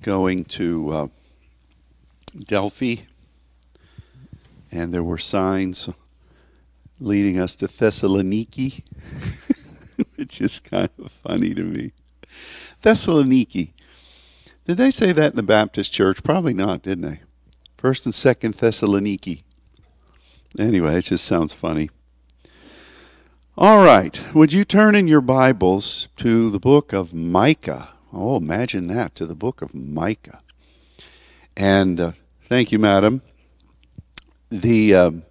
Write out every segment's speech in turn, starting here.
going to Delphi, and there were signs leading us to Thessaloniki, which is kind of funny to me. Thessaloniki. Did they say that in the Baptist church? Probably not, didn't they? First and Second Thessaloniki. Anyway, it just sounds funny. All right. Would you turn in your Bibles to the book of Micah? Oh, imagine that, to the book of Micah. And thank you, madam. The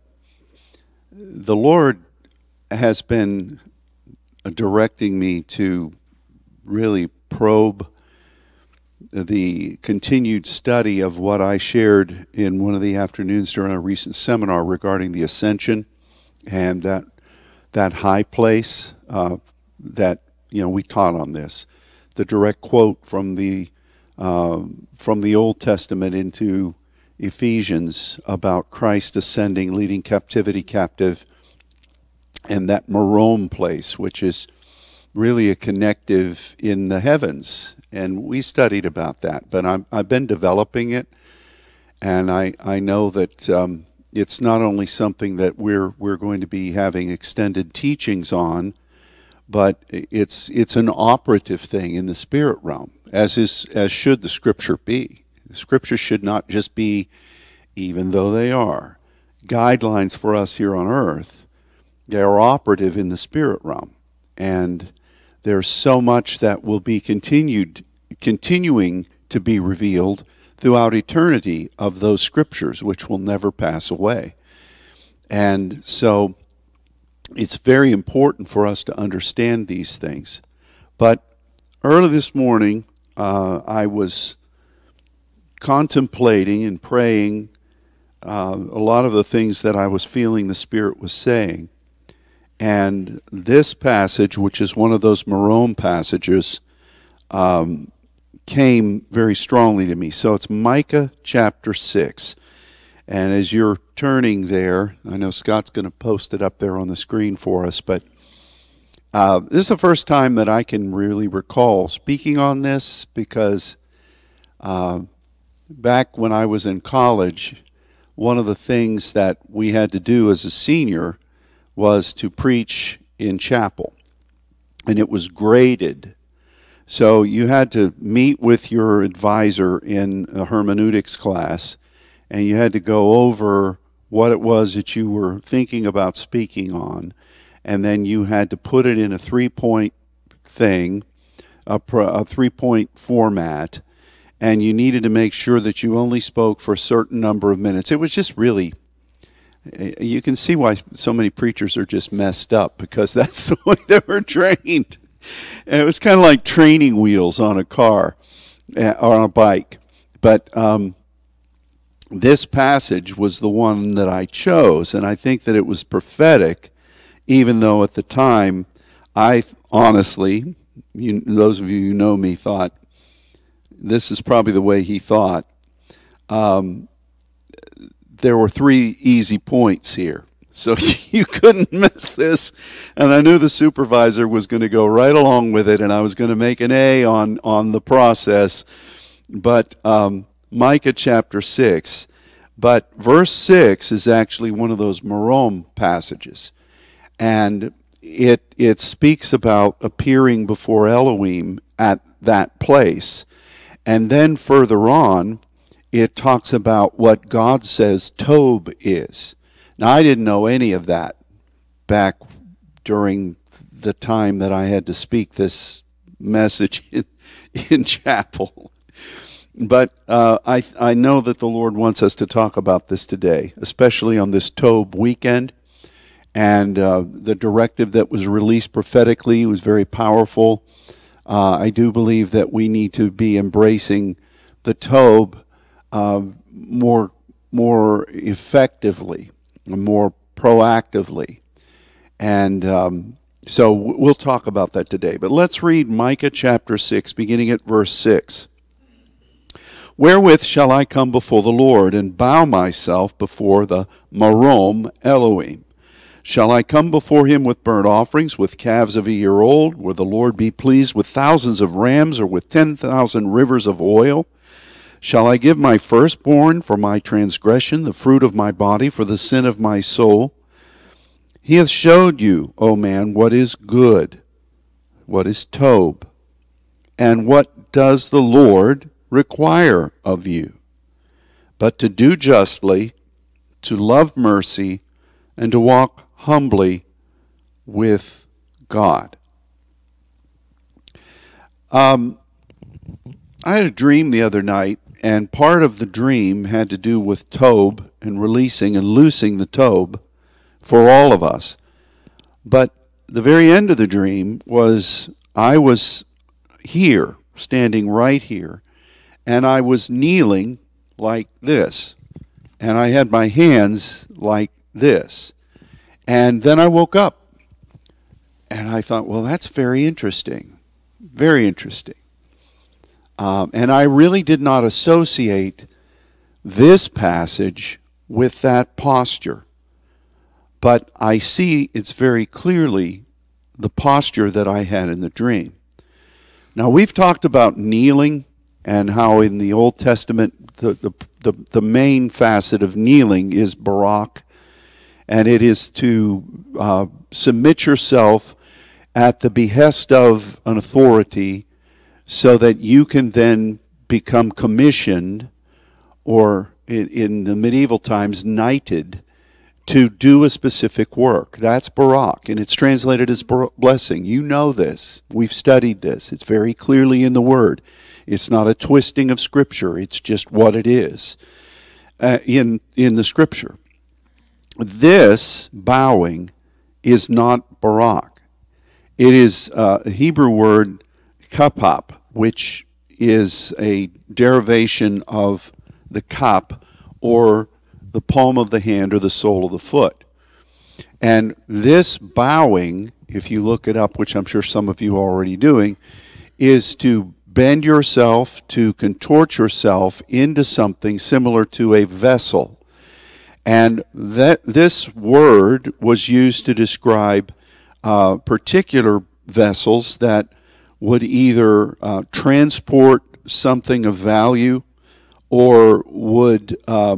Lord has been directing me to really probe the continued study of what I shared in one of the afternoons during a recent seminar regarding the ascension and that high place that we taught on this. The direct quote from the Old Testament into Ephesians about Christ ascending, leading captivity captive, and that Merom place, which is really a connective in the heavens. And we studied about that, but I've been developing it, and I know that it's not only something that we're going to be having extended teachings on, but it's an operative thing in the spirit realm, as should the Scripture be. The Scripture should not just be, even though they are, guidelines for us here on earth. They are operative in the spirit realm, and there's so much that will be continuing to be revealed throughout eternity of those Scriptures, which will never pass away. And so it's very important for us to understand these things. But early this morning, I was contemplating and praying a lot of the things that I was feeling the Spirit was saying. And this passage, which is one of those Merom passages, came very strongly to me. So it's Micah chapter 6. And as you're turning there, I know Scott's going to post it up there on the screen for us, but this is the first time that I can really recall speaking on this, because back when I was in college, one of the things that we had to do as a senior was to preach in chapel, and it was graded. So you had to meet with your advisor in a hermeneutics class, and you had to go over what it was that you were thinking about speaking on, and then you had to put it in a 3-point thing, a 3-point format, and you needed to make sure that you only spoke for a certain number of minutes. It was just really, you can see why so many preachers are just messed up, because that's the way they were trained. And it was kind of like training wheels on a car or on a bike. But this passage was the one that I chose, and I think that it was prophetic, even though at the time I honestly, those of you who know me, thought this is probably the way he thought. There were 3 easy points here, so you couldn't miss this. And I knew the supervisor was going to go right along with it, and I was going to make an A on the process. But Micah chapter 6, but verse 6 is actually one of those Merom passages, and it speaks about appearing before Elohim at that place. And then further on, it talks about what God says Tob is. Now, I didn't know any of that back during the time that I had to speak this message in chapel. But I know that the Lord wants us to talk about this today, especially on this Tob weekend. And the directive that was released prophetically was very powerful. I do believe that we need to be embracing the Tob more effectively, more proactively. And so we'll talk about that today. But let's read Micah chapter 6, beginning at verse 6. Wherewith shall I come before the Lord, and bow myself before the Merom Elohim? Shall I come before him with burnt offerings, with calves of a year old? Will the Lord be pleased with thousands of rams, or with 10,000 rivers of oil? Shall I give my firstborn for my transgression, the fruit of my body for the sin of my soul? He hath showed you, O man, what is good, what is Tob, and what does the Lord require of you, but to do justly, to love mercy, and to walk humbly with God. I had a dream the other night, and part of the dream had to do with Tob and releasing and loosing the Tob for all of us. But the very end of the dream was I was here, standing right here, and I was kneeling like this, and I had my hands like this. And then I woke up, and I thought, well, that's very interesting, very interesting. And I really did not associate this passage with that posture. But I see it's very clearly the posture that I had in the dream. Now, we've talked about kneeling and how in the Old Testament the main facet of kneeling is barak, and it is to submit yourself at the behest of an authority so that you can then become commissioned, or in the medieval times, knighted, to do a specific work. That's barak, and it's translated as blessing. You know this. We've studied this. It's very clearly in the Word. It's not a twisting of Scripture. It's just what it is in the Scripture. This bowing is not barak. It is a Hebrew word kapap, which is a derivation of the kap, or the palm of the hand or the sole of the foot. And this bowing, if you look it up, which I'm sure some of you are already doing, is to bend yourself, to contort yourself into something similar to a vessel. And that this word was used to describe particular vessels that would either transport something of value, or would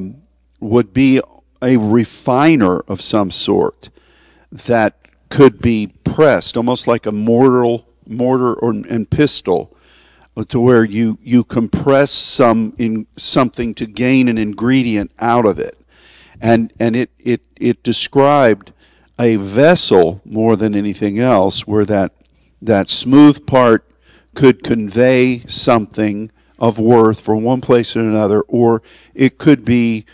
be a refiner of some sort that could be pressed, almost like a mortar and pestle, to where you compress something to gain an ingredient out of it. And it described a vessel more than anything else, where that smooth part could convey something of worth from one place to another, or it could be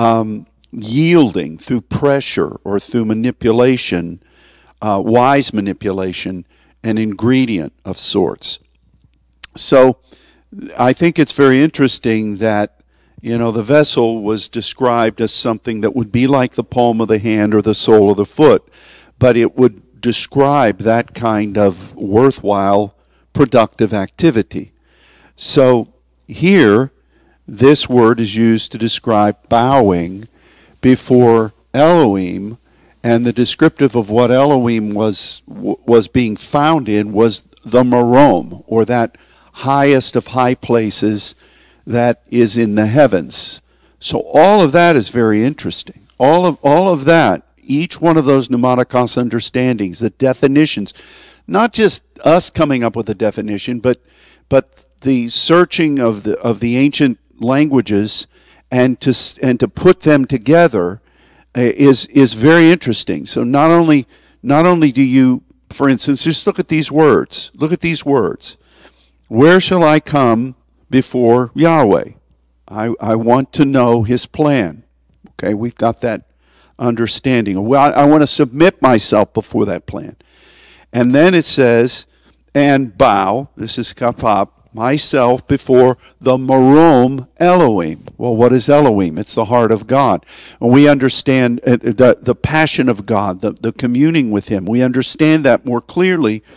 yielding through pressure or through manipulation, wise manipulation, an ingredient of sorts. So I think it's very interesting that, the vessel was described as something that would be like the palm of the hand or the sole of the foot, but it would describe that kind of worthwhile, productive activity. So here, this word is used to describe bowing before Elohim, and the descriptive of what Elohim was being found in was the Marom, or that highest of high places that is in the heavens. So all of that is very interesting. All of that, each one of those pneumatikos understandings, the definitions, not just us coming up with a definition, but the searching of the ancient languages and to put them together is very interesting. So not only do you, for instance, just look at these words. Look at these words. Where shall I come before Yahweh? I want to know His plan. Okay, we've got that understanding. Well, I want to submit myself before that plan. And then it says, and bow, this is kapap, myself before the Marom Elohim. Well, what is Elohim? It's the heart of God. And we understand the passion of God, the communing with Him. We understand that more clearly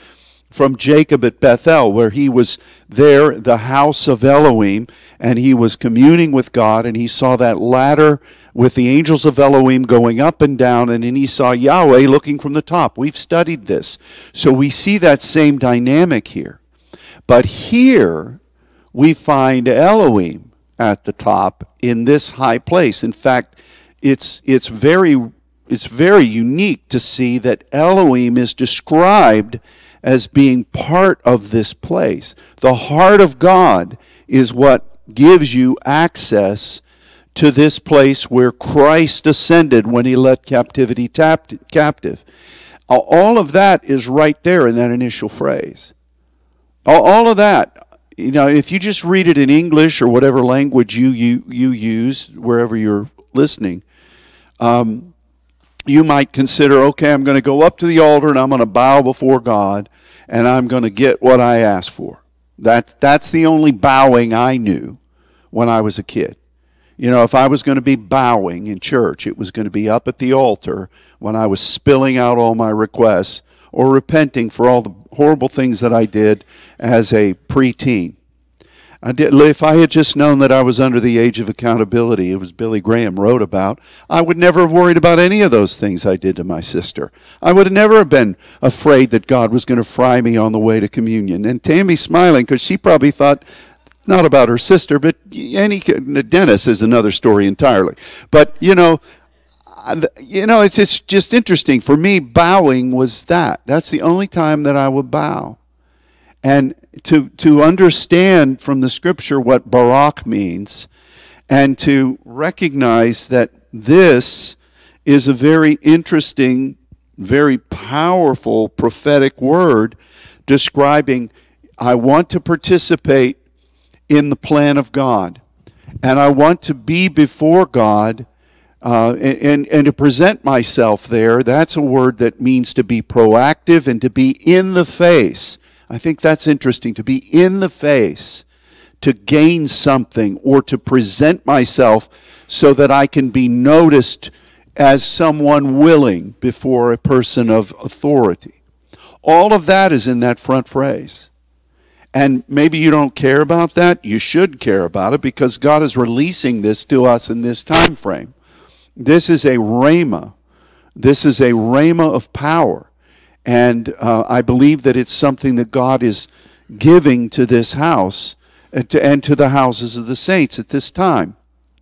from Jacob at Bethel, where he was there, the house of Elohim, and he was communing with God, and he saw that ladder with the angels of Elohim going up and down, and then he saw Yahweh looking from the top. We've studied this. So we see that same dynamic here. But here we find Elohim at the top in this high place. In fact, it's very unique to see that Elohim is described as being part of this place. The heart of God is what gives you access to this place where Christ ascended when he led captivity captive. All of that is right there in that initial phrase. All of that, if you just read it in English or whatever language you use, wherever you're listening, you might consider, okay, I'm going to go up to the altar and I'm going to bow before God and I'm going to get what I asked for. That's the only bowing I knew when I was a kid. If I was going to be bowing in church, it was going to be up at the altar when I was spilling out all my requests or repenting for all the horrible things that I did as a preteen. If I had just known that I was under the age of accountability, it was Billy Graham wrote about, I would never have worried about any of those things I did to my sister. I would have never have been afraid that God was going to fry me on the way to communion. And Tammy's smiling because she probably thought, not about her sister, but Dennis is another story entirely. But, it's just interesting. For me, bowing was that. That's the only time that I would bow. And to understand from the scripture what Barak means and to recognize that this is a very interesting, very powerful prophetic word describing, I want to participate in the plan of God. And I want to be before God and to present myself there. That's a word that means to be proactive and to be in the face. I think that's interesting, to be in the face, to gain something or to present myself so that I can be noticed as someone willing before a person of authority. All of that is in that front phrase. And maybe you don't care about that. You should care about it because God is releasing this to us in this time frame. This is a rhema. This is a rhema of power. And I believe that it's something that God is giving to this house and to the houses of the saints at this time.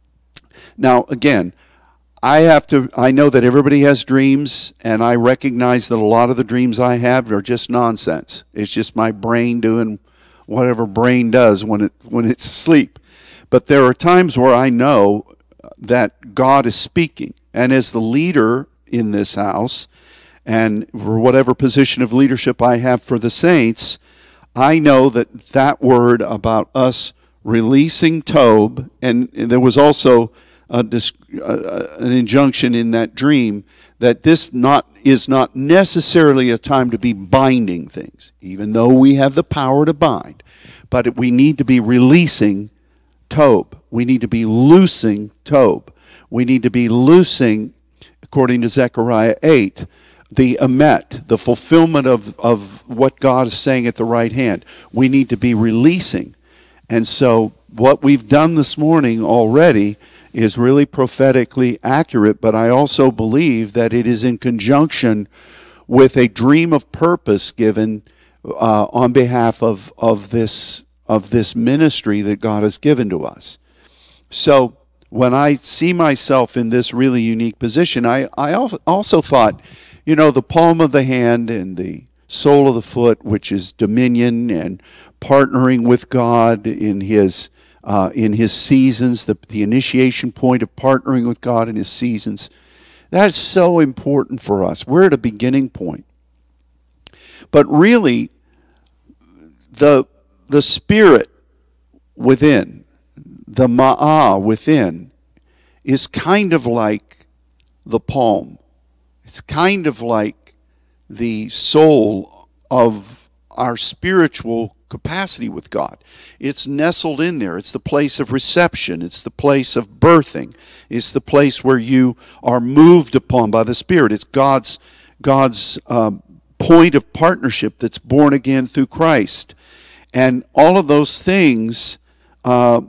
Now, again, I know that everybody has dreams, and I recognize that a lot of the dreams I have are just nonsense. It's just my brain doing whatever brain does when it's asleep. But there are times where I know that God is speaking. And as the leader in this house, and for whatever position of leadership I have for the saints, I know that word about us releasing Tob, and there was also an injunction in that dream that this is not necessarily a time to be binding things, even though we have the power to bind. But we need to be releasing Tob. We need to be loosing Tob. We need to be loosing, according to Zechariah 8, the emet, the fulfillment of what God is saying at the right hand. We need to be releasing. And so what we've done this morning already is really prophetically accurate, but I also believe that it is in conjunction with a dream of purpose given on behalf of this ministry that God has given to us. So when I see myself in this really unique position, I also thought, the palm of the hand and the sole of the foot, which is dominion and partnering with God in His seasons, the initiation point of partnering with God in His seasons. That's so important for us. We're at a beginning point. But really, the spirit within, the ma'ah within, is kind of like the palm. It's kind of like the soul of our spiritual capacity with God. It's nestled in there. It's the place of reception. It's the place of birthing. It's the place where you are moved upon by the Spirit. It's God's point of partnership that's born again through Christ. And all of those things are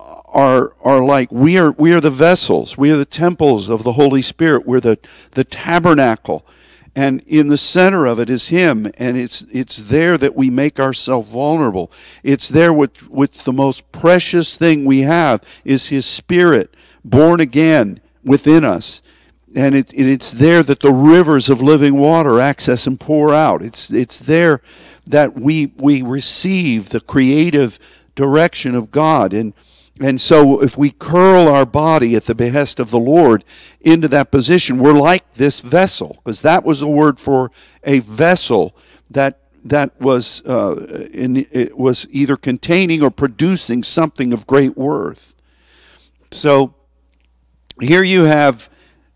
like we are the vessels. We are the temples of the Holy Spirit. We're the tabernacle. And in the center of it is Him. And it's there that we make ourselves vulnerable. It's there with the most precious thing we have is His Spirit, born again within us. And it's there that the rivers of living water access and pour out. It's there that we receive the creative direction of God. And so if we curl our body at the behest of the Lord into that position, we're like this vessel, because that was a word for a vessel that was it was either containing or producing something of great worth. So here you have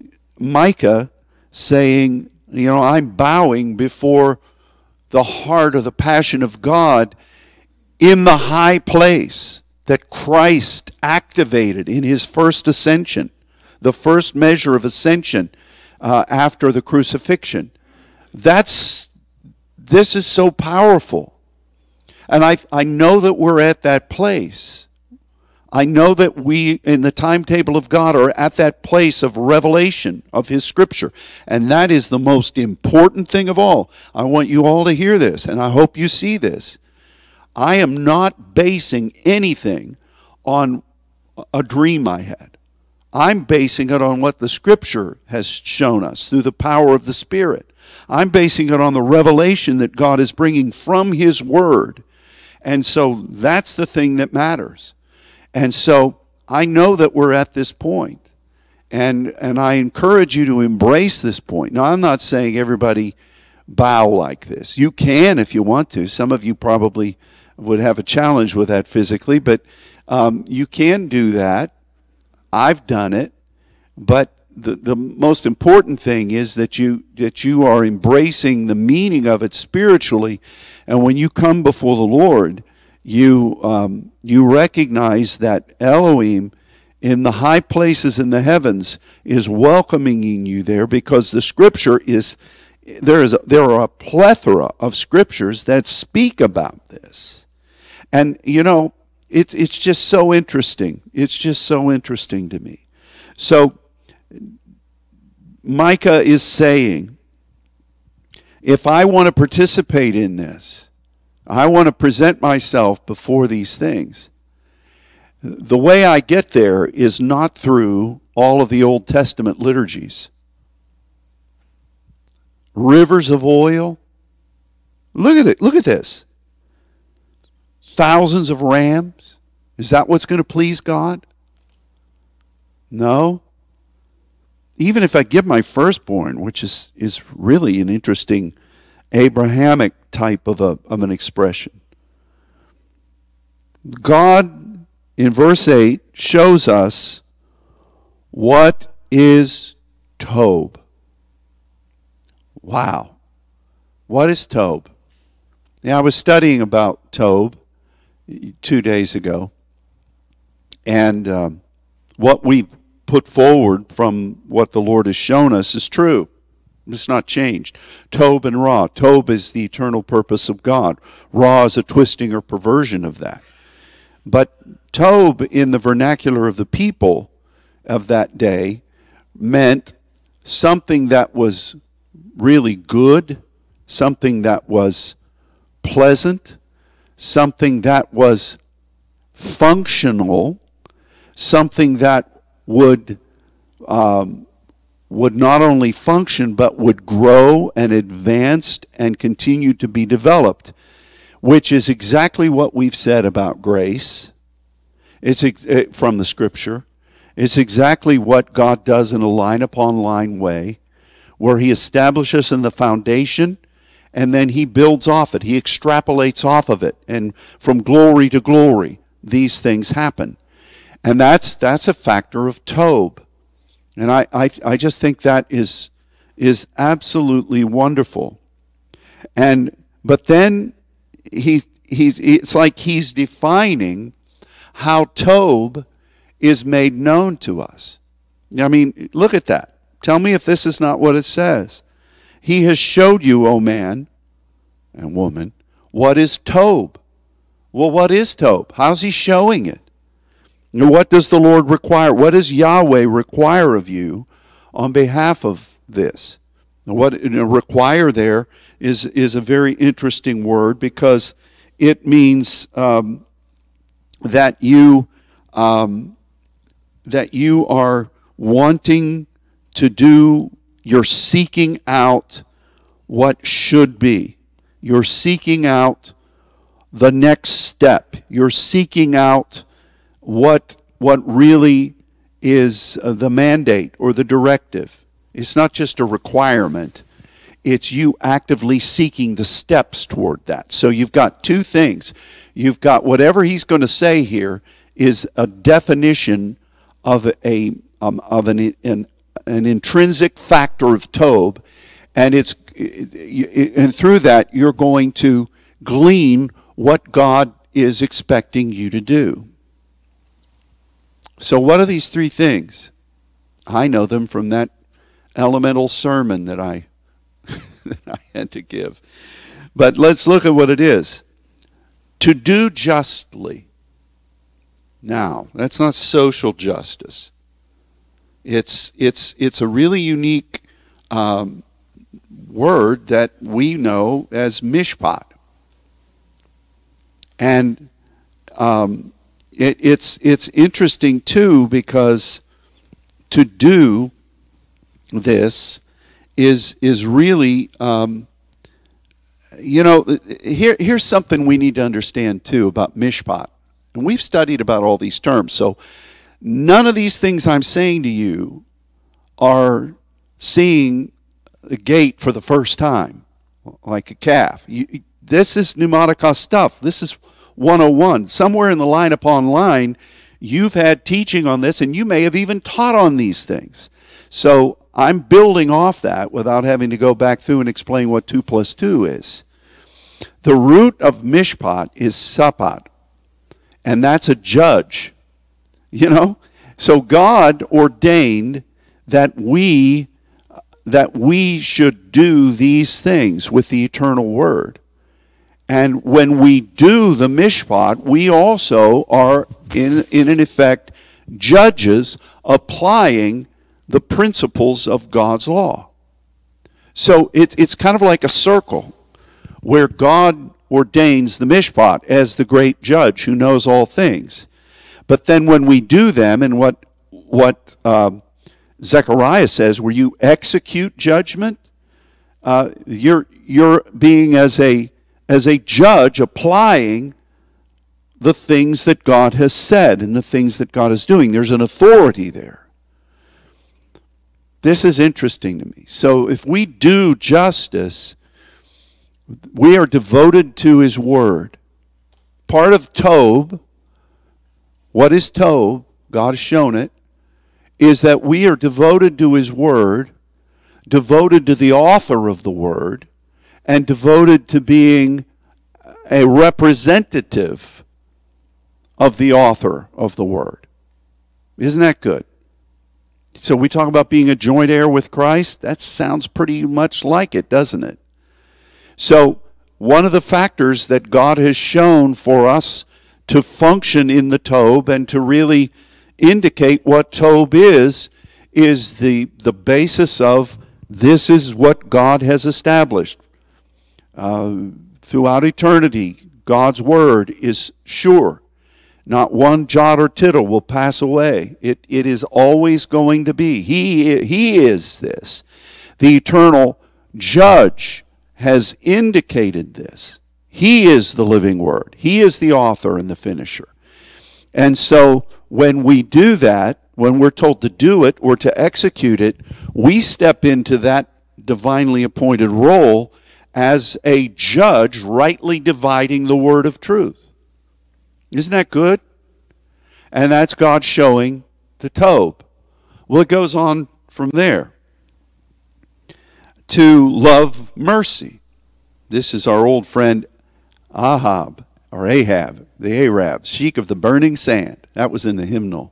Micah saying, I'm bowing before the heart of the passion of God in the high place that Christ activated in His first ascension, the first measure of ascension after the crucifixion. This is so powerful. And I know that we're at that place. I know that we, in the timetable of God, are at that place of revelation of His Scripture. And that is the most important thing of all. I want you all to hear this, and I hope you see this. I am not basing anything on a dream I had. I'm basing it on what the Scripture has shown us through the power of the Spirit. I'm basing it on the revelation that God is bringing from His Word. And so that's the thing that matters. And so I know that we're at this point, and I encourage you to embrace this point. Now, I'm not saying everybody bow like this. You can if you want to. Some of you probably would have a challenge with that physically, but you can do that. I've done it, but the most important thing is that you are embracing the meaning of it spiritually, and when you come before the Lord, you recognize that Elohim in the high places in the heavens is welcoming you there, because the Scripture there are a plethora of Scriptures that speak about this. And it's just so interesting. It's just so interesting to me. So Micah is saying, if I want to participate in this, I want to present myself before these things. The way I get there is not through all of the Old Testament liturgies. Rivers of oil. Look at it. Look at this. Thousands of rams. Is that what's going to please God? No. Even if I give my firstborn, which is really an interesting Abrahamic type of an expression. God, in verse 8, shows us what is Tob. Wow. What is Tob? Now, I was studying about Tob 2 days ago, and what we've put forward from what the Lord has shown us is true. It's not changed. Tob and Ra. Tob is the eternal purpose of God. Ra is a twisting or perversion of that. But Tob, in the vernacular of the people of that day, meant something that was really good, something that was pleasant, something that was functional, something that would not only function, but would grow and advance and continue to be developed, which is exactly what we've said about grace. It's from the Scripture. It's exactly what God does in a line-upon-line way, where He establishes in the foundation, and then He builds off it. He extrapolates off of it, and from glory to glory, these things happen. And that's a factor of Tob. And I just think that is absolutely wonderful. But then it's like he's defining how Tob is made known to us. I look at that. Tell me if this is not what it says. He has showed you, O man, and woman. What is Tob? Well, what is Tob? How's he showing it? What does the Lord require? What does Yahweh require of you on behalf of this? What require there is a very interesting word, because it means that you are wanting to do. You're seeking out what should be. You're seeking out the next step. You're seeking out what really is the mandate or the directive. It's not just a requirement. It's you actively seeking the steps toward that. So you've got two things. You've got whatever he's going to say here is a definition of an intrinsic factor of Tob, and and through that you're going to glean what God is expecting you to do. So what are these three things? I know them from that elemental sermon that I had to give. But let's look at what it is. To do justly. Now, that's not social justice. It's a really unique word that we know as mishpat. And it's interesting too, because to do this is really here's something we need to understand too about mishpat. And we've studied about all these terms. So none of these things I'm saying to you are seeing a gate for the first time, like a calf. This is pneumaticos stuff. This is 101. Somewhere in the line upon line, you've had teaching on this, and you may have even taught on these things. So I'm building off that without having to go back through and explain what 2 plus 2 is. The root of mishpat is sapat, and that's a judge. So God ordained that we should do these things with the eternal word. And when we do the mishpat, we also are, in an effect, judges applying the principles of God's law. So it's kind of like a circle where God ordains the mishpat as the great judge who knows all things. But then when we do them, and what Zechariah says, where you execute judgment, you're being as a judge applying the things that God has said and the things that God is doing. There's an authority there. This is interesting to me. So if we do justice, we are devoted to his word. Part of Tob, what is Tob? God has shown it, is that we are devoted to his word, devoted to the author of the word, and devoted to being a representative of the author of the word. Isn't that good? So we talk about being a joint heir with Christ. That sounds pretty much like it, doesn't it? So one of the factors that God has shown for us to function in the Tob and to really indicate what Tob is the basis of this is what God has established. Throughout eternity, God's word is sure. Not one jot or tittle will pass away. It is always going to be. He is this. The eternal judge has indicated this. He is the living word. He is the author and the finisher. And so when we do that, when we're told to do it or to execute it, we step into that divinely appointed role as a judge rightly dividing the word of truth. Isn't that good? And that's God showing the Tob. Well, it goes on from there. To love mercy. This is our old friend Ahab, the Arab, sheik of the burning sand. That was in the hymnal.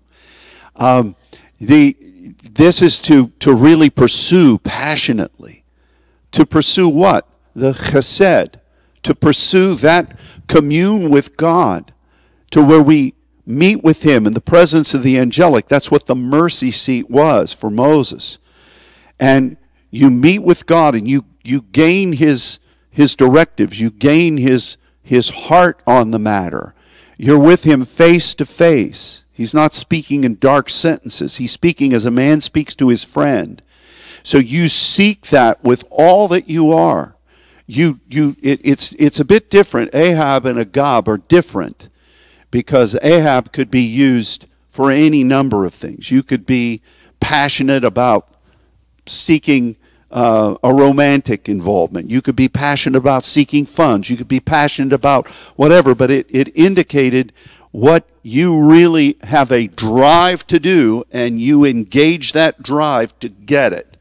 This is to really pursue passionately. To pursue what? The chesed, to pursue that commune with God, to where we meet with him in the presence of the angelic. That's what the mercy seat was for Moses. And you meet with God, and you gain his directives. You gain his heart on the matter. You're with him face to face. He's not speaking in dark sentences. He's speaking as a man speaks to his friend. So you seek that with all that you are. It's a bit different. Ahab and Agab are different, because Ahab could be used for any number of things. You could be passionate about seeking a romantic involvement. You could be passionate about seeking funds. You could be passionate about whatever, but it indicated what you really have a drive to do, and you engage that drive to get it.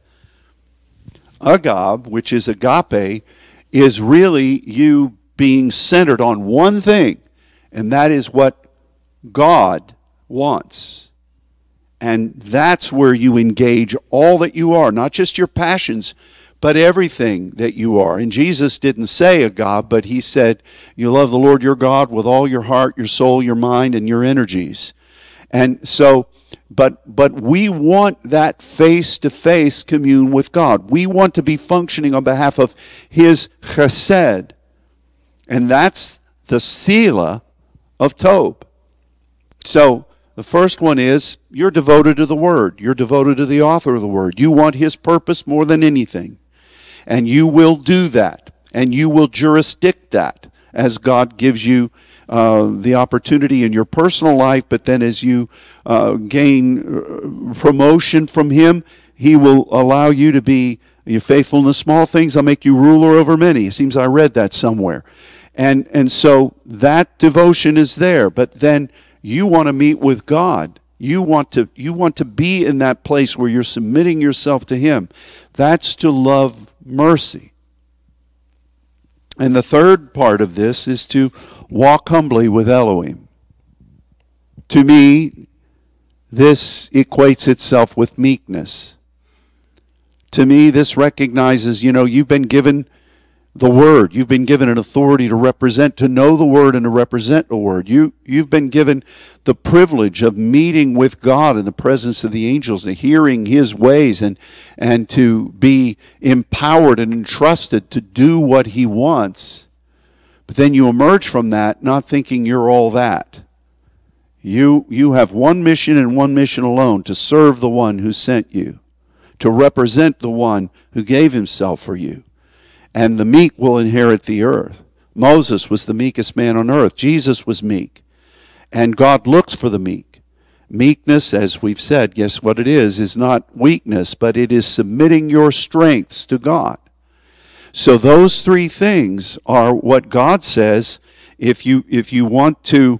Agab, which is agape, is really you being centered on one thing, and that is what God wants. And that's where you engage all that you are, not just your passions, but everything that you are. And Jesus didn't say Agab, but he said, you love the Lord your God with all your heart, your soul, your mind, and your energies. And so, but we want that face-to-face commune with God. We want to be functioning on behalf of his chesed. And that's the sila of Tob. So, the first one is, you're devoted to the Word. You're devoted to the author of the Word. You want his purpose more than anything. And you will do that. And you will jurisdict that as God gives you the opportunity in your personal life. But then as you gain promotion from him, he will allow you to be faithful in the small things. I'll make you ruler over many. It seems I read that somewhere. And so that devotion is there. But then you want to meet with God. You want to be in that place where you're submitting yourself to him. That's to love mercy. And the third part of this is to walk humbly with Elohim. To me, this equates itself with meekness. To me, this recognizes, you've been given the Word. You've been given an authority to represent, to know the Word and to represent the Word. You've been given the privilege of meeting with God in the presence of the angels and hearing his ways and to be empowered and entrusted to do what he wants. But then you emerge from that not thinking you're all that. You have one mission and one mission alone, to serve the one who sent you, to represent the one who gave himself for you. And the meek will inherit the earth. Moses was the meekest man on earth. Jesus was meek. And God looks for the meek. Meekness, as we've said, guess what it is not weakness, but it is submitting your strengths to God. So those three things are what God says. If you want to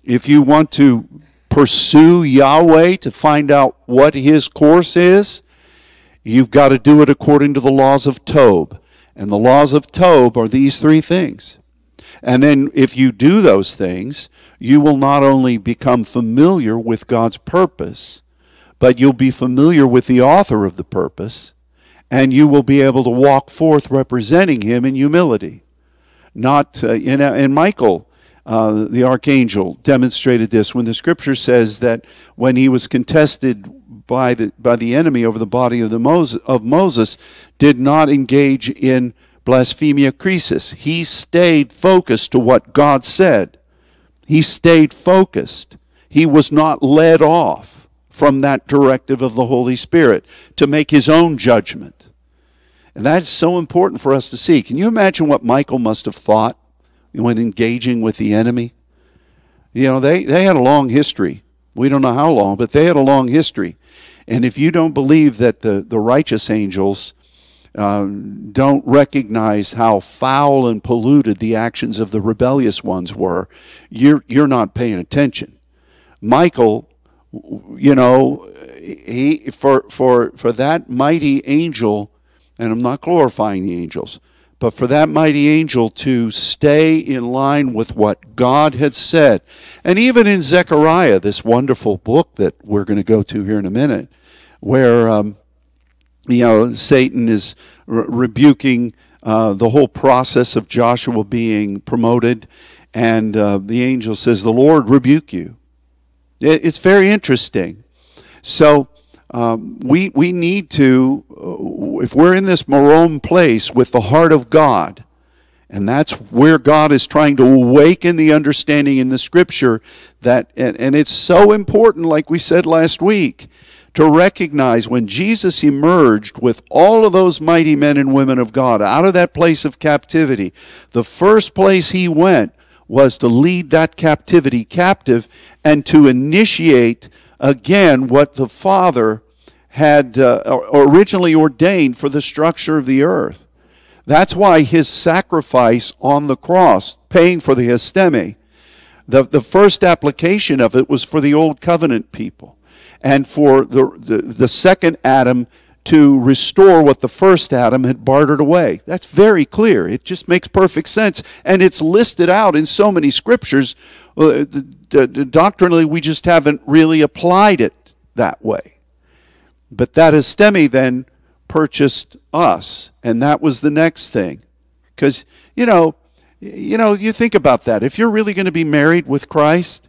pursue Yahweh to find out what his course is, you've got to do it according to the laws of Tob. And the laws of Tob are these three things. And then if you do those things, you will not only become familiar with God's purpose, but you'll be familiar with the author of the purpose, and you will be able to walk forth representing him in humility. And Michael, the archangel, demonstrated this when the scripture says that when he was contested by the enemy over the body of Moses, did not engage in blasphemia crisis. He stayed focused to what God said. He stayed focused. He was not led off from that directive of the Holy Spirit to make his own judgment. And that is so important for us to see. Can you imagine what Michael must have thought when engaging with the enemy? They had a long history. We don't know how long, but they had a long history. And if you don't believe that the righteous angels don't recognize how foul and polluted the actions of the rebellious ones were, you're not paying attention. Michael, he for that mighty angel, and I'm not glorifying the angels, but for that mighty angel to stay in line with what God had said. And even in Zechariah, this wonderful book that we're going to go to here in a minute, where Satan is rebuking the whole process of Joshua being promoted, and the angel says, "The Lord rebuke you." It's very interesting. So we need to, if we're in this Merom place with the heart of God, and that's where God is trying to awaken the understanding in the Scripture, that, and it's so important, like we said last week, to recognize when Jesus emerged with all of those mighty men and women of God out of that place of captivity, the first place he went was to lead that captivity captive and to initiate again what the Father had originally ordained for the structure of the earth. That's why his sacrifice on the cross, paying for the histemi, the first application of it was for the old covenant people, and for the second Adam to restore what the first Adam had bartered away. That's very clear. It just makes perfect sense. And it's listed out in so many scriptures. Doctrinally, we just haven't really applied it that way. But that histemi then purchased us. And that was the next thing. Because, you think about that. If you're really going to be married with Christ,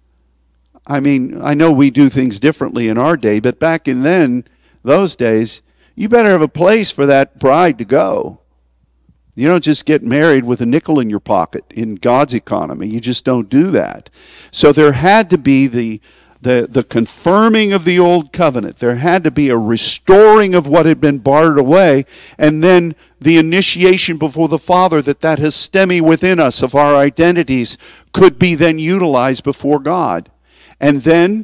I mean, I know we do things differently in our day, but back in those days, you better have a place for that bride to go. You don't just get married with a nickel in your pocket in God's economy. You just don't do that. So there had to be the confirming of the old covenant. There had to be a restoring of what had been bartered away, and then the initiation before the Father that histemi within us of our identities could be then utilized before God. And then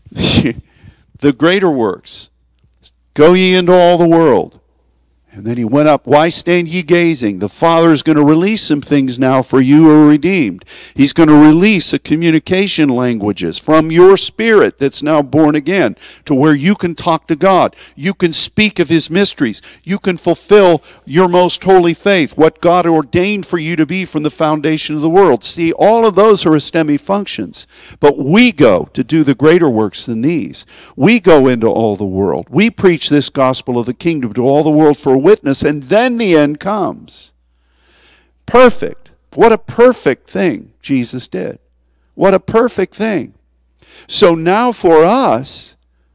the greater works. Go ye into all the world. And then he went up. Why stand ye gazing? The Father is going to release some things now for you who are redeemed. He's going to release a communication languages from your spirit that's now born again to where you can talk to God. You can speak of his mysteries. You can fulfill your most holy faith, what God ordained for you to be from the foundation of the world. See, all of those are histemi functions. But we go to do the greater works than these. We go into all the world. We preach this gospel of the kingdom to all the world for witness, and then the end comes. Perfect. What a perfect thing Jesus did. What a perfect thing. So now for us,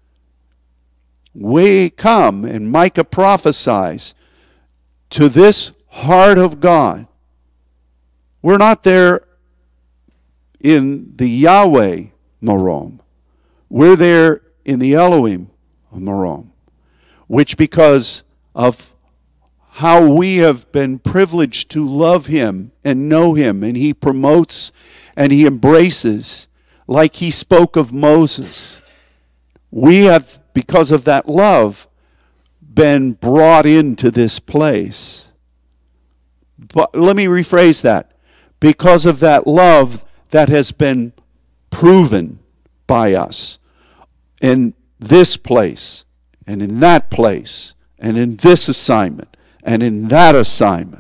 we come, and Micah prophesies to this heart of God. We're not there in the Yahweh Merom. We're there in the Elohim Merom, which because of how we have been privileged to love him and know him, and he promotes and he embraces like he spoke of Moses. We have, because of that love, been brought into this place. But let me rephrase that. Because of that love that has been proven by us in this place and in that place and in this assignment and in that assignment,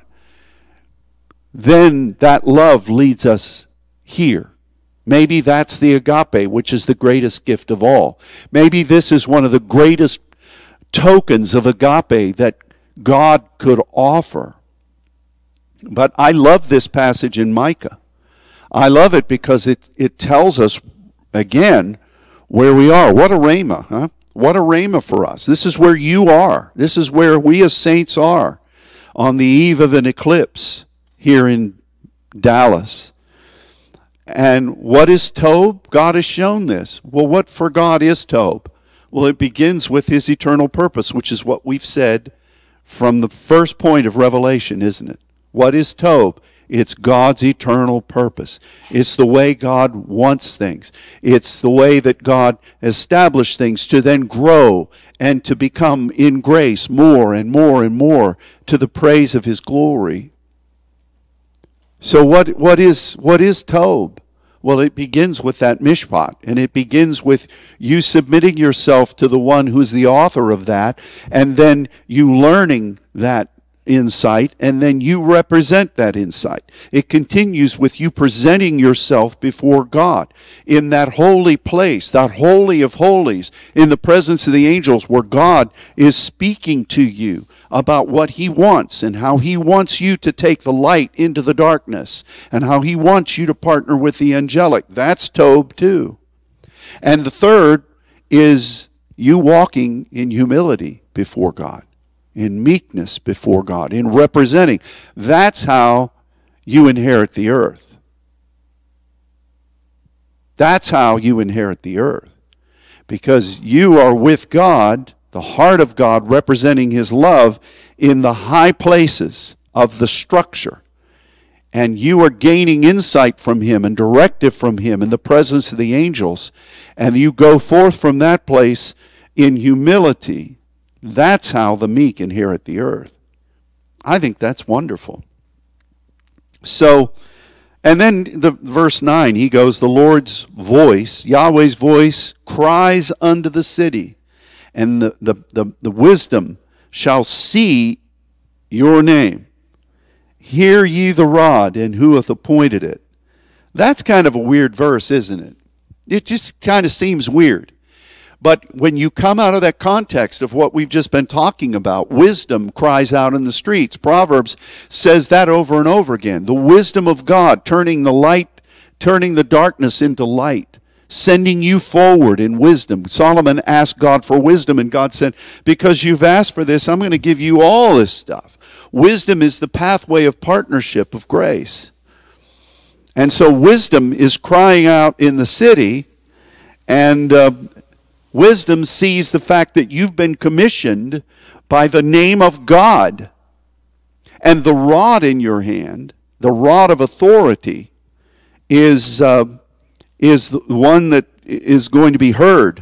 then that love leads us here. Maybe that's the agape, which is the greatest gift of all. Maybe this is one of the greatest tokens of agape that God could offer. But I love this passage in Micah. I love it because it tells us, again, where we are. What a rhema, huh? What a rhema for us. This is where you are. This is where we as saints are on the eve of an eclipse here in Dallas. And what is Tob? God has shown this. Well, what for God is Tob? Well, it begins with his eternal purpose, which is what we've said from the first point of Revelation, isn't it? What is Tob? It's God's eternal purpose. It's the way God wants things. It's the way that God established things to then grow and to become in grace more and more and more to the praise of his glory. So what is Tob? Well, it begins with that mishpat, and it begins with you submitting yourself to the one who's the author of that, and then you learning that insight, and then you represent that insight. It continues with you presenting yourself before God in that holy place, that holy of holies, in the presence of the angels, where God is speaking to you about what he wants and how he wants you to take the light into the darkness and how he wants you to partner with the angelic. That's Tob too. And the third is you walking in humility before God, in meekness before God, in representing. That's how you inherit the earth. That's how you inherit the earth. Because you are with God, the heart of God, representing his love in the high places of the structure. And you are gaining insight from him and directive from him in the presence of the angels. And you go forth from that place in humility. That's how the meek inherit the earth. I think that's wonderful. So, and then the verse 9, he goes, the Lord's voice, Yahweh's voice, cries unto the city, and the wisdom shall see your name. Hear ye the rod, and who hath appointed it? That's kind of a weird verse, isn't it? It just kind of seems weird. But when you come out of that context of what we've just been talking about, wisdom cries out in the streets. Proverbs says that over and over again. The wisdom of God, turning the darkness into light, sending you forward in wisdom. Solomon asked God for wisdom, and God said, because you've asked for this, I'm going to give you all this stuff. Wisdom is the pathway of partnership of grace. And so wisdom is crying out in the city, and wisdom sees the fact that you've been commissioned by the name of God. And the rod in your hand, the rod of authority, is the one that is going to be heard.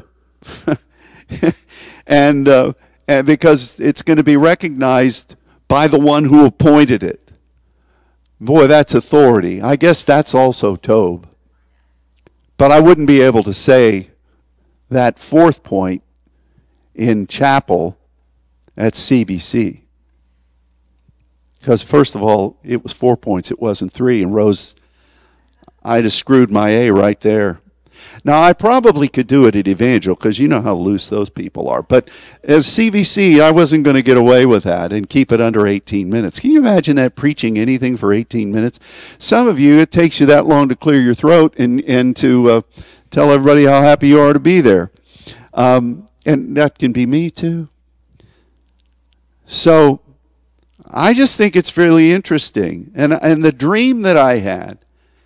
and because it's going to be recognized by the one who appointed it. Boy, that's authority. I guess that's also Tob. But I wouldn't be able to say that fourth point in chapel at CBC. Because first of all, it was 4 points, it wasn't 3, and Rose, I'd have screwed my A right there. Now, I probably could do it at Evangel, because you know how loose those people are. But as CVC, I wasn't going to get away with that and keep it under 18 minutes. Can you imagine that, preaching anything for 18 minutes? Some of you, it takes you that long to clear your throat and to tell everybody how happy you are to be there. And that can be me too. So, I just think it's really interesting. And the dream that I had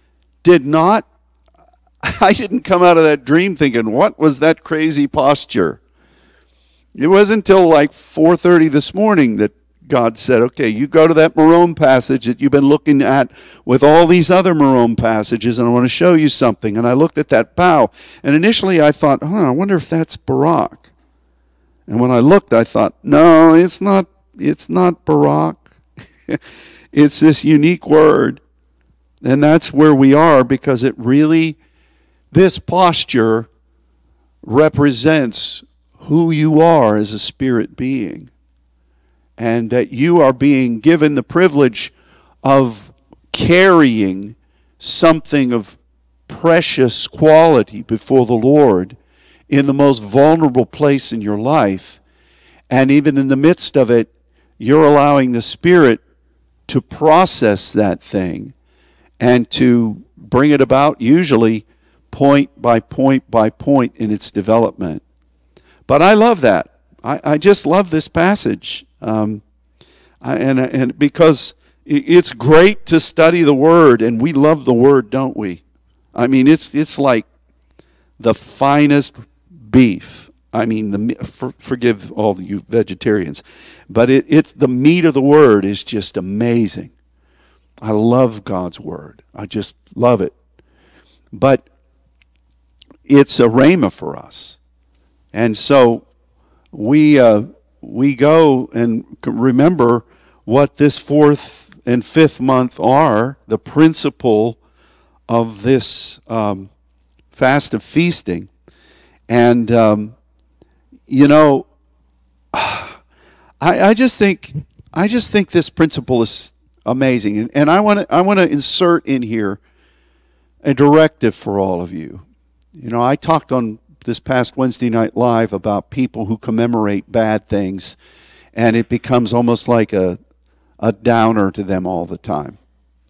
I didn't come out of that dream thinking, what was that crazy posture? It wasn't until like 4:30 this morning that God said, okay, you go to that Moroni passage that you've been looking at with all these other Moroni passages, and I want to show you something. And I looked at that bow, and initially I thought, I wonder if that's Barak. And when I looked, I thought, no, it's not Barak. It's this unique word. And that's where we are, because this posture represents who you are as a spirit being. And that you are being given the privilege of carrying something of precious quality before the Lord in the most vulnerable place in your life. And even in the midst of it, you're allowing the Spirit to process that thing and to bring it about, usually point by point by point in its development. But I love that. I just love this passage. And because it's great to study the Word, and we love the Word, don't we? I mean, it's like the finest beef. I mean, forgive all you vegetarians, but it's the meat of the Word is just amazing. I love God's Word. I just love it. But it's a rhema for us. And so we go and remember what this 4th and 5th month are, the principle of this fast of feasting. And, I just think I just think this principle is amazing. And I want to insert in here a directive for all of you. You know, I talked on this past Wednesday Night Live about people who commemorate bad things, and it becomes almost like a downer to them all the time.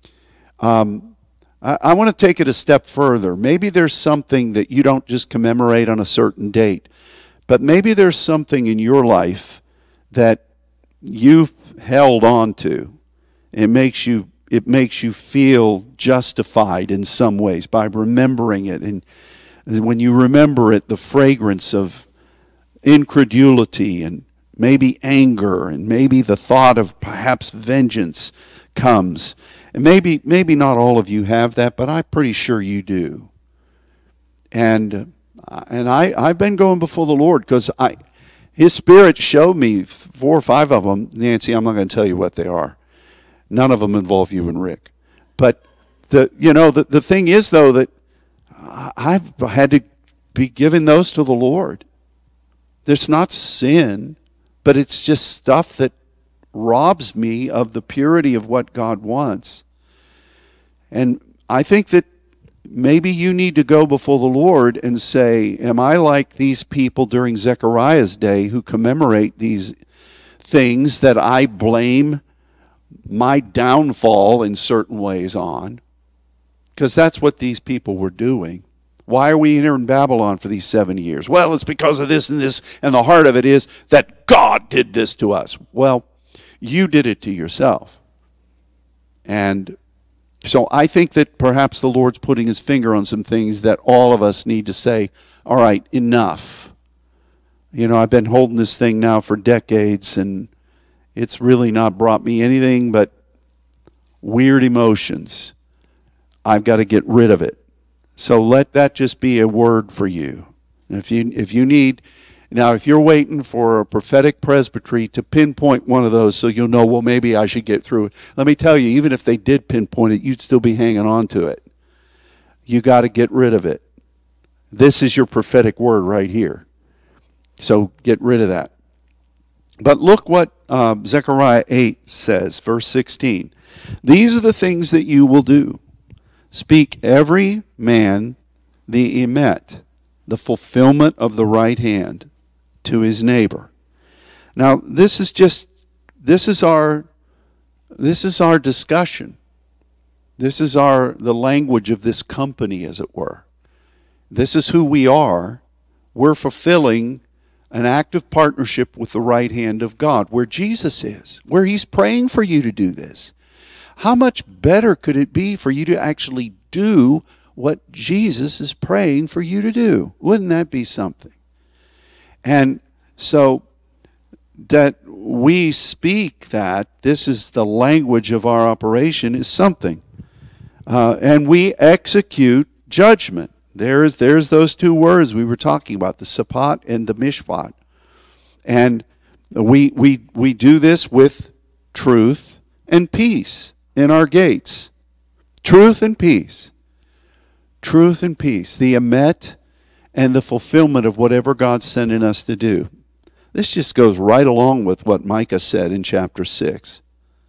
I want to take it a step further. Maybe there's something that you don't just commemorate on a certain date, but maybe there's something in your life that you've held on to. It makes you feel justified in some ways by remembering it. And when you remember it, the fragrance of incredulity and maybe anger and maybe the thought of perhaps vengeance comes. And maybe not all of you have that, but I'm pretty sure you do. And I've been going before the Lord because His Spirit showed me 4 or 5 of them. Nancy, I'm not going to tell you what they are. None of them involve you and Rick. But the thing is, though, that I've had to be giving those to the Lord. There's not sin, but it's just stuff that robs me of the purity of what God wants. And I think that maybe you need to go before the Lord and say, am I like these people during Zechariah's day who commemorate these things that I blame my downfall in certain ways on? Because that's what these people were doing. Why are we here in Babylon for these 70 years? Well, it's because of this and this, and the heart of it is that God did this to us. Well, you did it to yourself. And so I think that perhaps the Lord's putting His finger on some things that all of us need to say, all right, enough. You know, I've been holding this thing now for decades, and it's really not brought me anything but weird emotions. I've got to get rid of it. So let that just be a word for you. And if you need, now if you're waiting for a prophetic presbytery to pinpoint one of those so you'll know, well, maybe I should get through it. Let me tell you, even if they did pinpoint it, you'd still be hanging on to it. You got to get rid of it. This is your prophetic word right here. So get rid of that. But look what Zechariah 8 says, verse 16. These are the things that you will do. Speak every man the emet, the fulfillment of the right hand, to his neighbor. Now, this is our discussion. This is the language of this company, as it were. This is who we are. We're fulfilling an active partnership with the right hand of God, where Jesus is, where He's praying for you to do this. How much better could it be for you to actually do what Jesus is praying for you to do? Wouldn't that be something? And so that we speak that this is the language of our operation is something. And we execute judgment. There's those 2 words we were talking about, the sapat and the mishpat. And we do this with truth and peace in our gates. Truth and peace. Truth and peace. The emet and the fulfillment of whatever God's sending us to do. This just goes right along with what Micah said in chapter 6.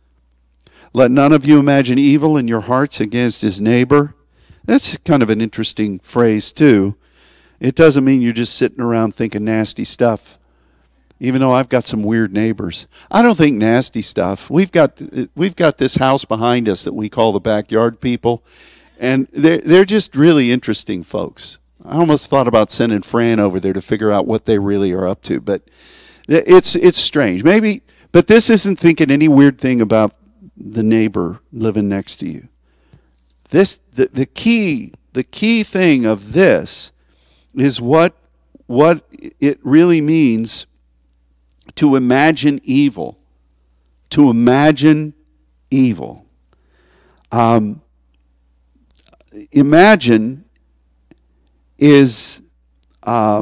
Let none of you imagine evil in your hearts against his neighbor. That's kind of an interesting phrase too. It doesn't mean you're just sitting around thinking nasty stuff. Even though I've got some weird neighbors. I don't think nasty stuff. We've got this house behind us that we call the backyard people. And they're just really interesting folks. I almost thought about sending Fran over there to figure out what they really are up to. But it's strange. Maybe, but this isn't thinking any weird thing about the neighbor living next to you. The key thing of this is what it really means to imagine evil. To imagine evil. Imagine is a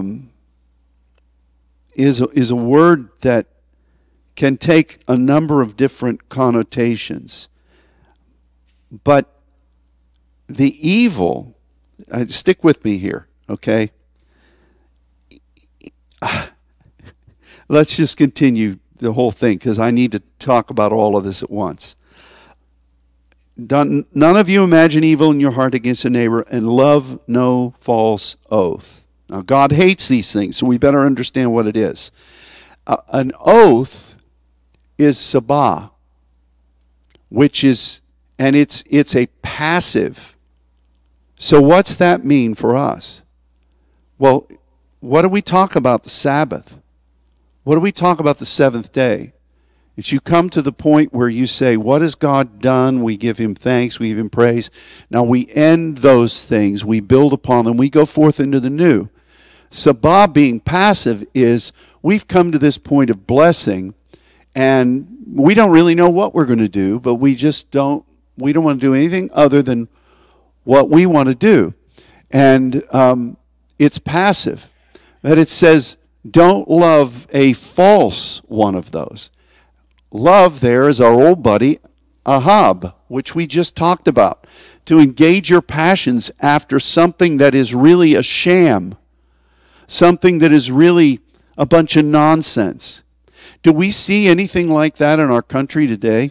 word that can take a number of different connotations. But the evil, stick with me here, okay? Let's just continue the whole thing because I need to talk about all of this at once. None of you imagine evil in your heart against a neighbor, and love no false oath. Now, God hates these things, so we better understand what it is. An oath is sabah, which is, and it's a passive. So what's that mean for us? Well, what do we talk about the Sabbath? What do we talk about the seventh day? It's you come to the point where you say, what has God done? We give him thanks, we give him praise. Now we end those things, we build upon them, we go forth into the new. Sabah, being passive, is we've come to this point of blessing, and we don't really know what we're going to do, but we don't want to do anything other than what we want to do. And it's passive. But it says, don't love a false one of those. Love there is our old buddy, Ahab, which we just talked about. To engage your passions after something that is really a sham. Something that is really a bunch of nonsense. Do we see anything like that in our country today?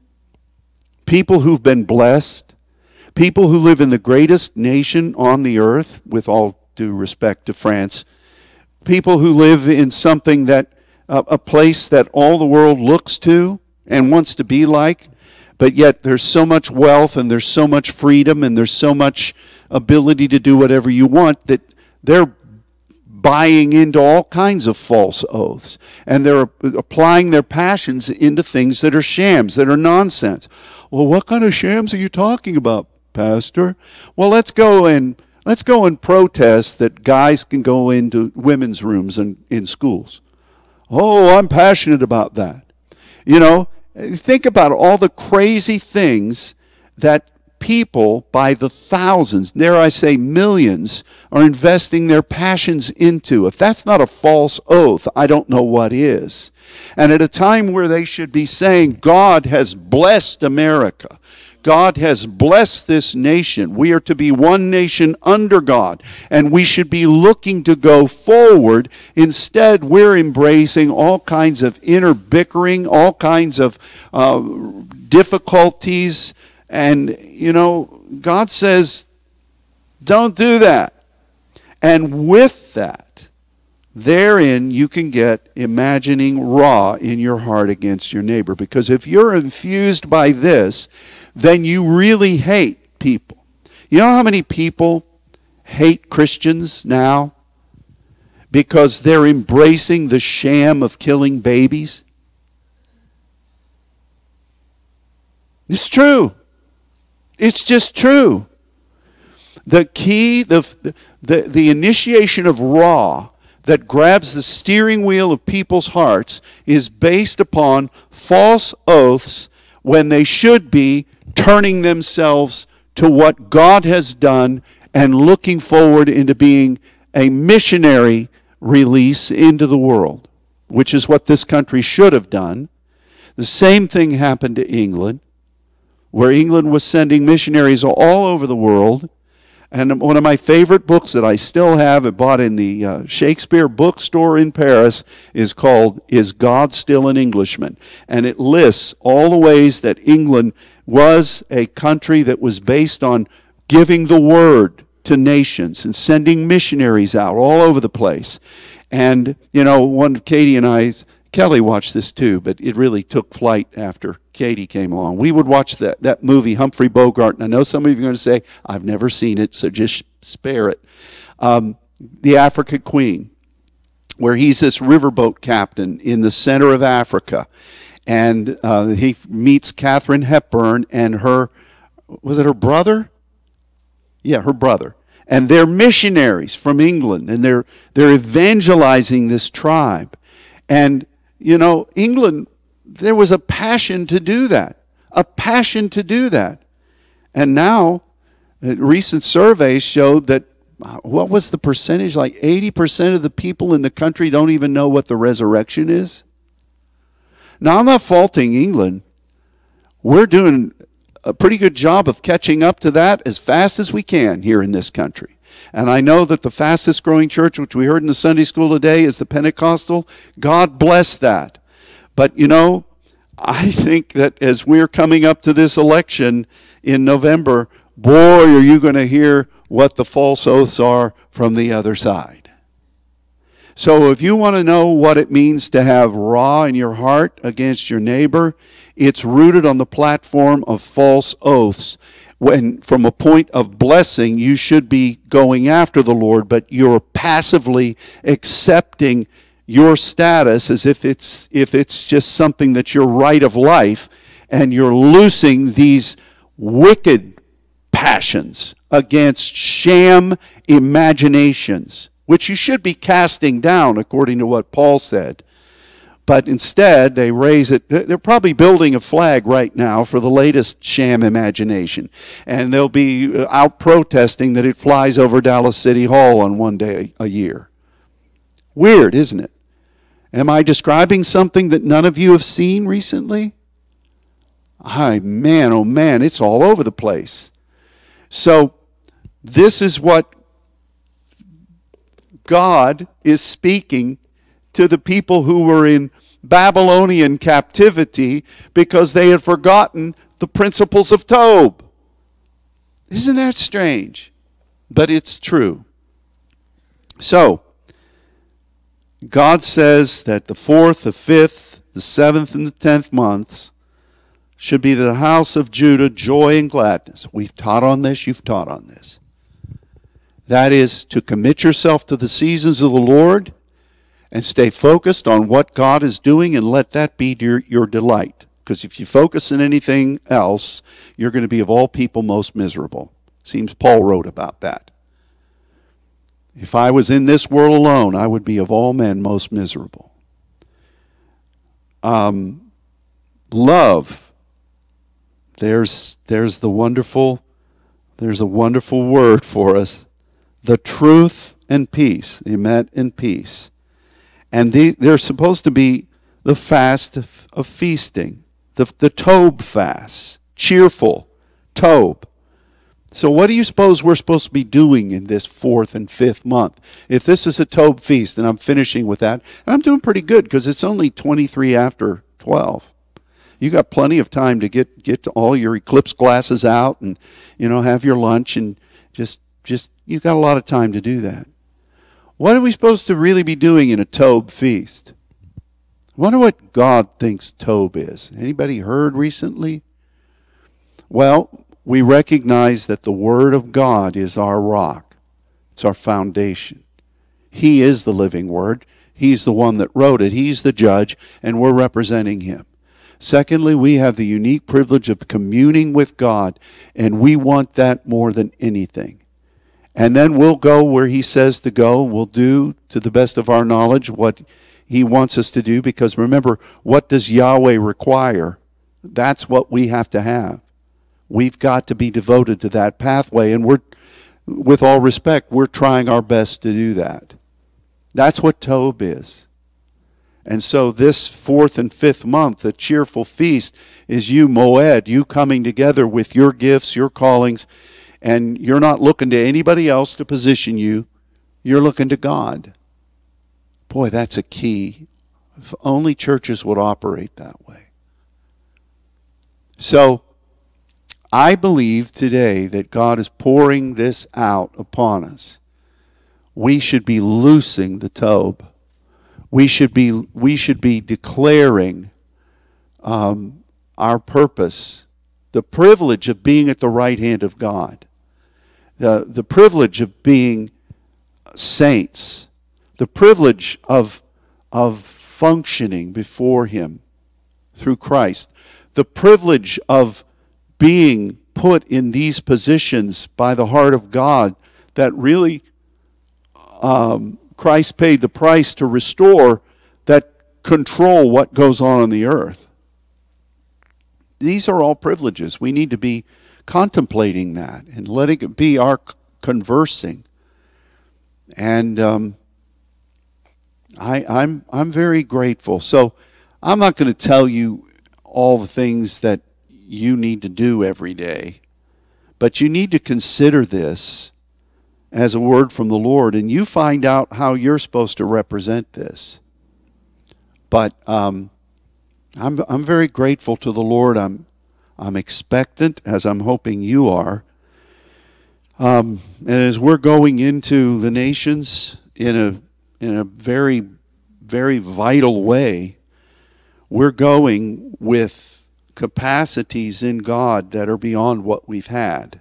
People who've been blessed. People who live in the greatest nation on the earth, with all due respect to France. People who live in something that a place that all the world looks to and wants to be like, but yet there's so much wealth and there's so much freedom and there's so much ability to do whatever you want that they're buying into all kinds of false oaths. And they're applying their passions into things that are shams, that are nonsense. Well, what kind of shams are you talking about, Pastor? Well, let's go and protest that guys can go into women's rooms in schools. Oh, I'm passionate about that. You know, think about all the crazy things that people by the thousands, dare I say millions, are investing their passions into. If that's not a false oath, I don't know what is. And at a time where they should be saying, God has blessed America. God has blessed this nation. We are to be one nation under God, and we should be looking to go forward. Instead, we're embracing all kinds of inner bickering, all kinds of difficulties, and, you know, God says, don't do that. And with that, therein you can get imagining raw in your heart against your neighbor. Because if you're infused by this, then you really hate people. You know how many people hate Christians now? Because they're embracing the sham of killing babies. It's true. It's just true. The key, the initiation of raw that grabs the steering wheel of people's hearts is based upon false oaths when they should be turning themselves to what God has done and looking forward into being a missionary release into the world, which is what this country should have done. The same thing happened to England, where England was sending missionaries all over the world. And one of my favorite books that I still have and bought in the Shakespeare bookstore in Paris is called Is God Still an Englishman? And it lists all the ways that England was a country that was based on giving the word to nations and sending missionaries out all over the place. And, you know, one of Katie and I's, Kelly watched this too, but it really took flight after Katie came along. We would watch that movie, Humphrey Bogart, and I know some of you are going to say, I've never seen it, so just spare it. The African Queen, where he's this riverboat captain in the center of Africa, and he meets Katharine Hepburn and her, was it her brother? Yeah, her brother. And they're missionaries from England, and they're evangelizing this tribe. And you know, England, there was a passion to do that. A passion to do that. And now, recent surveys showed that, what was the percentage? Like 80% of the people in the country don't even know what the resurrection is. Now, I'm not faulting England. We're doing a pretty good job of catching up to that as fast as we can here in this country. And I know that the fastest growing church, which we heard in the Sunday school today, is the Pentecostal. God bless that. But, I think that as we're coming up to this election in November, boy, are you going to hear what the false oaths are from the other side. So if you want to know what it means to have raw in your heart against your neighbor, it's rooted on the platform of false oaths. When from a point of blessing, you should be going after the Lord, but you're passively accepting your status as if it's just something that's your right of life, and you're loosing these wicked passions against sham imaginations, which you should be casting down according to what Paul said. But instead, they raise it. They're probably building a flag right now for the latest sham imagination. And they'll be out protesting that it flies over Dallas City Hall on one day a year. Weird, isn't it? Am I describing something that none of you have seen recently? Oh man, it's all over the place. So this is what God is speaking to the people who were in Babylonian captivity because they had forgotten the principles of Tob. Isn't that strange? But it's true. So, God says that the 4th, the 5th, the 7th, and the 10th months should be the house of Judah joy and gladness. We've taught on this, you've taught on this. That is to commit yourself to the seasons of the Lord and stay focused on what God is doing and let that be your delight. Because if you focus on anything else, you're going to be of all people most miserable. Seems Paul wrote about that. If I was in this world alone, I would be of all men most miserable. Love. There's a wonderful word for us. The truth and peace. They met in peace. And they're supposed to be the fast of feasting, the Tob fast, cheerful, Tob. So what do you suppose we're supposed to be doing in this 4th and 5th month? If this is a Tob feast, and I'm finishing with that, and I'm doing pretty good because it's only 23 after 12. You got plenty of time to get to all your eclipse glasses out and, have your lunch and just you got a lot of time to do that. What are we supposed to really be doing in a Tob feast? I wonder what God thinks Tob is. Anybody heard recently? Well, we recognize that the Word of God is our rock. It's our foundation. He is the living Word. He's the one that wrote it. He's the judge, and we're representing Him. Secondly, we have the unique privilege of communing with God, and we want that more than anything. And then we'll go where He says to go. We'll do, to the best of our knowledge, what He wants us to do. Because remember, what does Yahweh require? That's what we have to have. We've got to be devoted to that pathway. And we're, with all respect, we're trying our best to do that. That's what Tob is. And so this 4th and 5th month, the cheerful feast, is you, Moed, you coming together with your gifts, your callings, and you're not looking to anybody else to position you. You're looking to God. Boy, that's a key. If only churches would operate that way. So, I believe today that God is pouring this out upon us. We should be loosing the Tob. We should be declaring our purpose, the privilege of being at the right hand of God. The privilege of being saints, the privilege of functioning before Him through Christ, the privilege of being put in these positions by the heart of God that really Christ paid the price to restore, that control what goes on the earth. These are all privileges. We need to be contemplating that and letting it be our conversing. And I'm very grateful. So I'm not going to tell you all the things that you need to do every day, but you need to consider this as a word from the Lord, and you find out how you're supposed to represent this. But I'm very grateful to the Lord. I'm expectant, as I'm hoping you are. And as we're going into the nations in a very, very vital way, we're going with capacities in God that are beyond what we've had.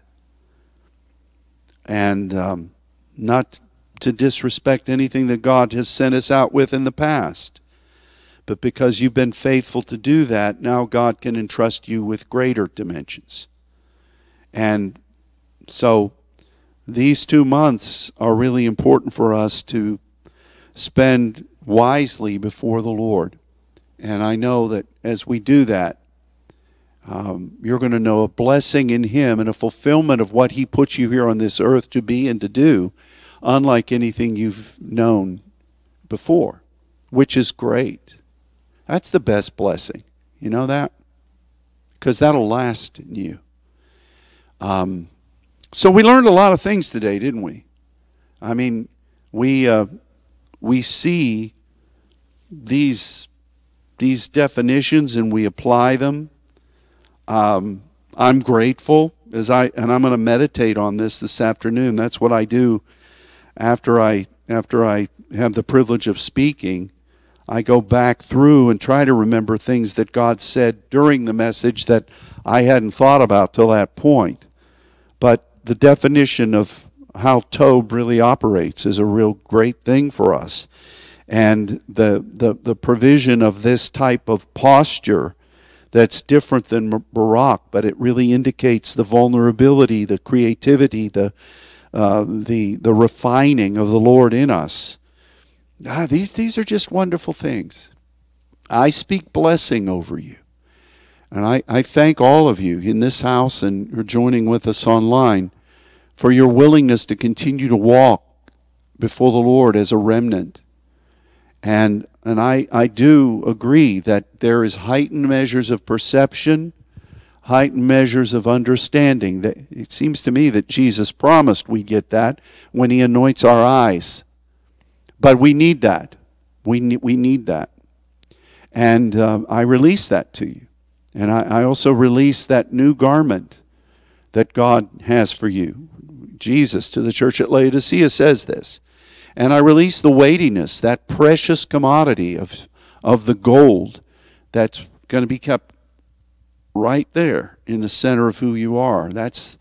And not to disrespect anything that God has sent us out with in the past. But because you've been faithful to do that, now God can entrust you with greater dimensions. And so these 2 months are really important for us to spend wisely before the Lord. And I know that as we do that, you're going to know a blessing in Him and a fulfillment of what He puts you here on this earth to be and to do, unlike anything you've known before, which is great. That's the best blessing. You know that? Because that'll last in you. So we learned a lot of things today, didn't we? I mean, we see these definitions and we apply them. I'm grateful and I'm going to meditate on this afternoon. That's what I do after I have the privilege of speaking. I go back through and try to remember things that God said during the message that I hadn't thought about till that point. But the definition of how Tob really operates is a real great thing for us. And the provision of this type of posture that's different than Barak, but it really indicates the vulnerability, the creativity, the refining of the Lord in us. These are just wonderful things. I speak blessing over you. And I thank all of you in this house and you're joining with us online for your willingness to continue to walk before the Lord as a remnant. And I do agree that there is heightened measures of perception, heightened measures of understanding. It seems to me that Jesus promised we get that when He anoints our eyes. But we need that. We need that. And I release that to you. And I also release that new garment that God has for you. Jesus to the church at Laodicea says this. And I release the weightiness, that precious commodity of the gold that's going to be kept right there in the center of who you are. That's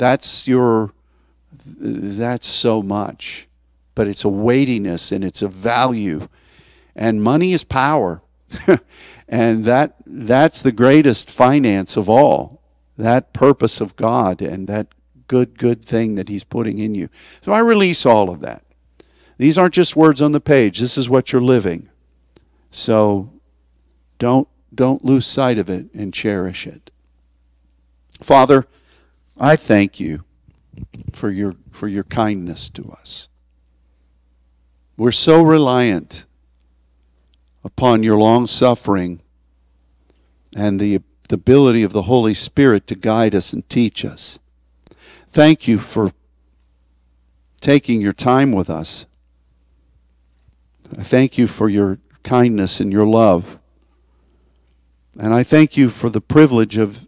so much. But it's a weightiness and it's a value. And money is power. And that's the greatest finance of all. That purpose of God and that good thing that He's putting in you. So I release all of that. These aren't just words on the page. This is what you're living. So don't lose sight of it and cherish it. Father, I thank you for your kindness to us. We're so reliant upon your long suffering and the ability of the Holy Spirit to guide us and teach us. Thank you for taking your time with us. I thank you for your kindness and your love. And I thank you for the privilege of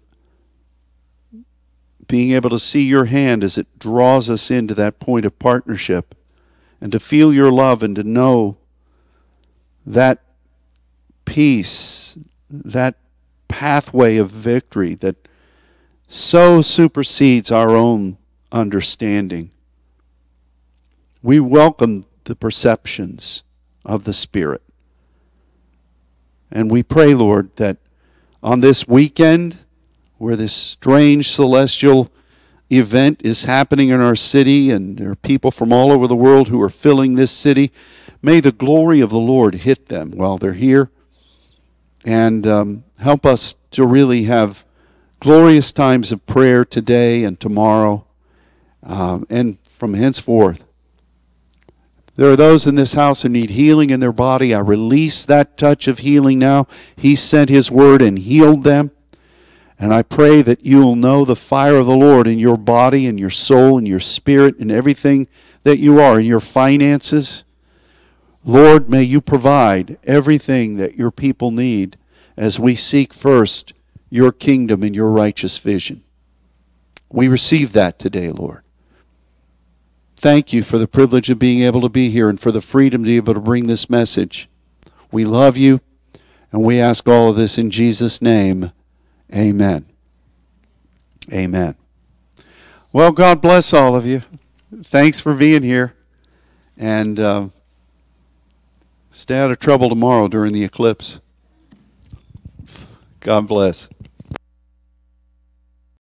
being able to see your hand as it draws us into that point of partnership and to feel your love and to know that peace, that pathway of victory that so supersedes our own understanding. We welcome the perceptions of the Spirit. And we pray, Lord, that on this weekend, where this strange celestial event is happening in our city, and there are people from all over the world who are filling this city, may the glory of the Lord hit them while they're here. And help us to really have glorious times of prayer today and tomorrow and from henceforth. There are those in this house who need healing in their body. I release that touch of healing now. He sent His word and healed them. And I pray that you'll know the fire of the Lord in your body and your soul and your spirit and everything that you are, in your finances. Lord, may you provide everything that your people need as we seek first your kingdom and your righteous vision. We receive that today, Lord. Thank you for the privilege of being able to be here and for the freedom to be able to bring this message. We love you, and we ask all of this in Jesus' name. Amen. Amen. Well, God bless all of you. Thanks for being here. And stay out of trouble tomorrow during the eclipse. God bless.